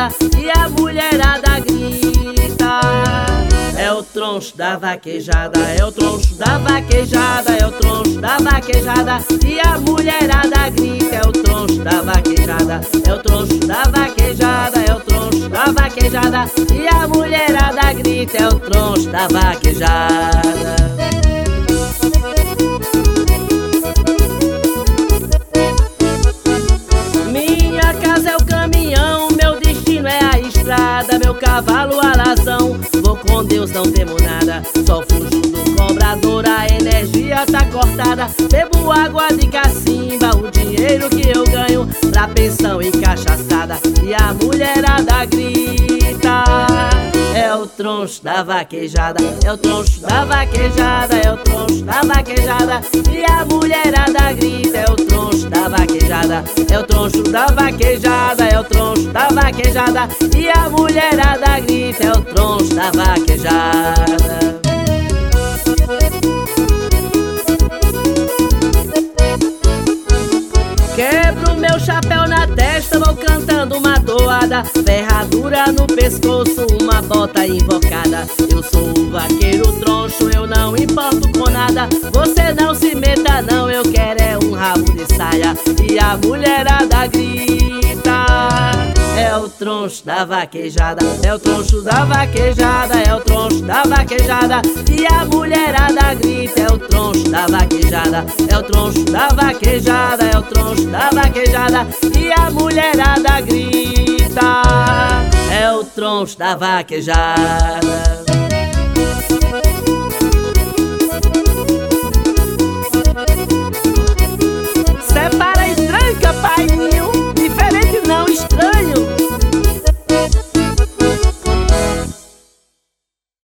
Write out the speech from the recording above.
vaquejada e a mulherada grita. É o troncho da vaquejada, é o troncho da vaquejada, é o troncho da vaquejada e a mulherada grita. É o troncho da vaquejada, é o troncho da vaquejada, é o troncho da vaquejada e a mulherada grita. É o troncho da vaquejada. Minha casa é o caminhão, meu destino é a estrada, meu cavalo a razão. Vou com Deus, não temo nada, só fujo do cobrador, a energia tá cortada. Bebo água de cacimba, o dinheiro que eu ganho pra pensão e cachaçada e a mulherada grita. É o troncho da vaquejada, é o troncho da vaquejada, é o troncho da vaquejada e a mulherada grita. É o troncho da vaquejada, é o troncho da vaquejada, é o troncho da vaquejada e a mulherada grita. É o troncho da vaquejada. Quebro meu chapéu na testa, vou cantando uma toada, ferradura no pescoço, uma bota invocada. Eu sou o vaqueiro troncho, eu não importo com nada. Você não se meta não, eu quero é um rabo de saia e a mulherada grita. É o troncho da vaquejada, é o troncho da vaquejada, é o troncho da vaquejada e a mulherada grita. É o troncho da vaquejada, é o troncho da vaquejada, é o troncho da vaquejada e a mulherada grita. É o troncho da vaquejada.